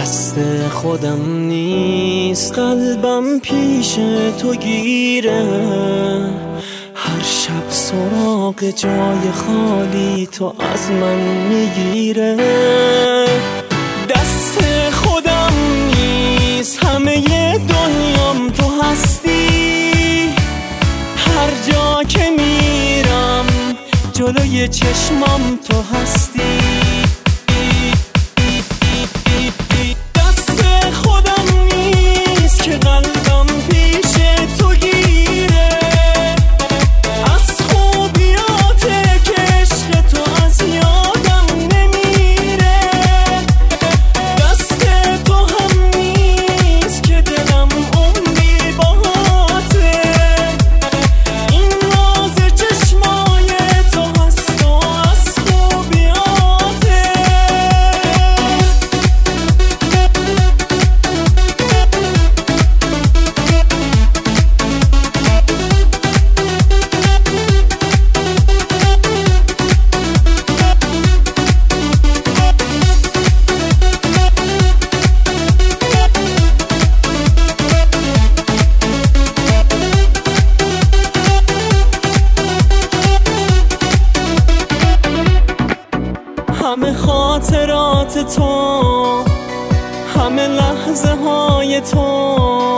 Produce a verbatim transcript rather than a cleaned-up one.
دست خودم نیست، قلبم پیش تو گیره، هر شب سراغ جای خالی تو از من میگیره. دست خودم نیست، همه دنیام تو هستی، هر جا که میرم جلوی چشمام تو هستی. همه خاطرات تو، همه لحظه های تو،